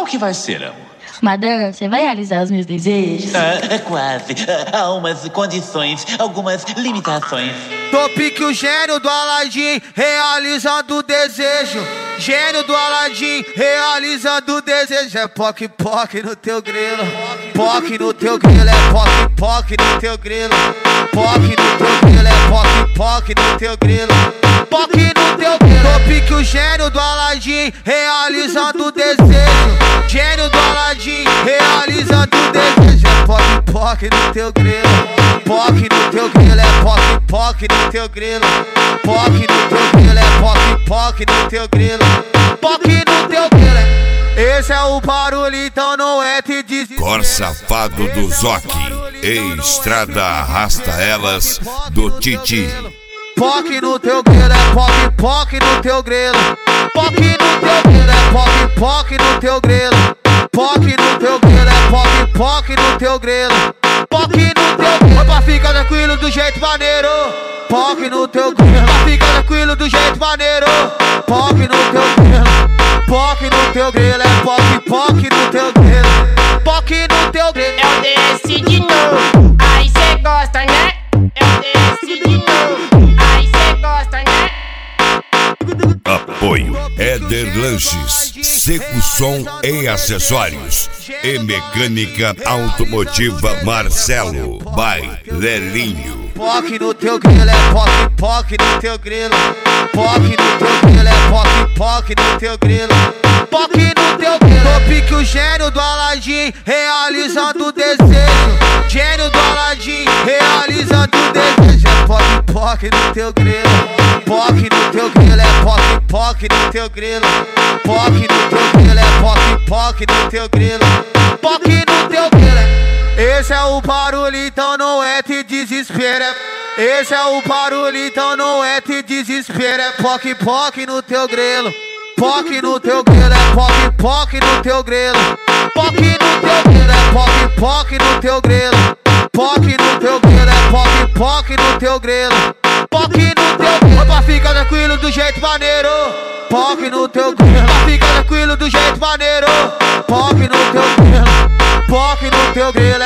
o que vai ser, amor? Madame, você vai realizar os meus desejos? É quase. Há umas condições, algumas limitações. Tô pique o gênio do Aladim, realizando o desejo. Gênio do Aladim, realizando o desejo. É poc poc no teu grilo. Poc no teu grilo, é poc poc no teu grilo. Poc no teu grilo, é poc poc no teu grilo. Poc no teu grilo. Tô pique o gênio do Aladim, realizando o desejo. Gênio do Aladim, realizando o desejo. É poc poc no teu grilo. Poc no teu grilo, é poc poc no teu grilo. Poc no teu grilo, é poc poc no teu grilo. Poc no teu grilo. Esse é o barulho, então não é te desespero. Cor safado do Zoc, estrada arrasta elas do Titi. Poc no teu grilo, é poc poc no teu grilo. Poc no teu grilo, é poc poc no teu grilo. Poc no teu grilo, é poc poc no teu grilo. Poc no teu grilo, pra ficar tranquilo do jeito maneiro. Poc no teu grilo, pra ficar tranquilo do jeito maneiro. Poc no teu grilo. Poc no teu grilo, é poc poc no teu grilo. Poc no teu grilo. É o DS de novo, aí cê gosta, né? É o DS de novo, aí cê gosta, né? Apoio Éder Lanches, Seco Som e Acessórios e Mecânica Automotiva Marcelo, by Lelinho. Poc no teu grilo, é poc poc no teu grilo. Poc no teu grilo, é poc poc no teu grilo. Poc no teu grilo. Tô pique o gênio do Aladim, realizando o desejo. Gênio do Aladim, realizando o desejo. É poc poc no teu grilo. Poc no teu grilo, é poc poc no teu grilo. Poc no teu grilo, é poc poc no teu grilo. Poc no teu grilo. Esse é o barulho, então não é te desespera. Esse é o barulho, então não é te desespera. É poc poc no teu grilo. Poc no teu grilo, é poc poc no teu grilo. Poc no teu grilo, é poc poc no teu grilo. Poc no teu grilo, é poc poc no teu grilo. Poc no teu grilo, pra ficar tranquilo do jeito maneiro. Poc no teu grilo, pra ficar tranquilo do jeito maneiro. Poc no teu grilo. Poc no teu grilo.